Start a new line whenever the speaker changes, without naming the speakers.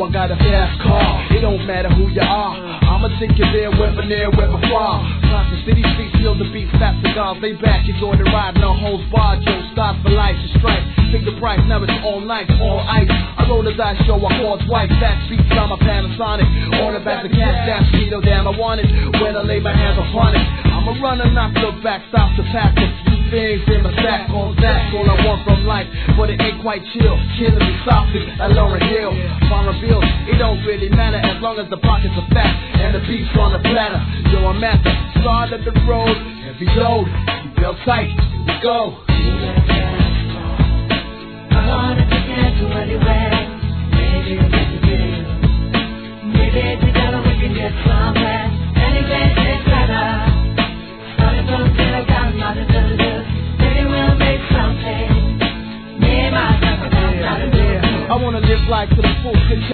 I got a fast car. It don't matter who you are, I'ma take you there, whether near, whether far. Crossing city streets, feel the beat, fat cigars, lay back, enjoy the ride, no holds barred, Joe, stars for life, the strike. Take the price, now it's all night, all ice. I roll the dice, show I cause white, fat beats on my Panasonic. On the back, the cat, that speedo down, I want it, when I lay my hands upon it. I'm a runner, not look back, stop to pack a few things in my sack, on that, all I want from life. But it ain't quite chill, killing me softly, like Lauryn Hill. Foreign bills, it don't really matter, as long as the pockets are fat, and the beef's on the platter. Yo, I'm at the start of the road, heavy load, you feel tight, here we go.
I wanna get to anywhere. Maybe it's a deal. Maybe together we can get somewhere. Anything is better. Starting from zero, got nothing to do. Maybe we'll make something. Me and myself, I got nothing to do.
I wanna live life to the full.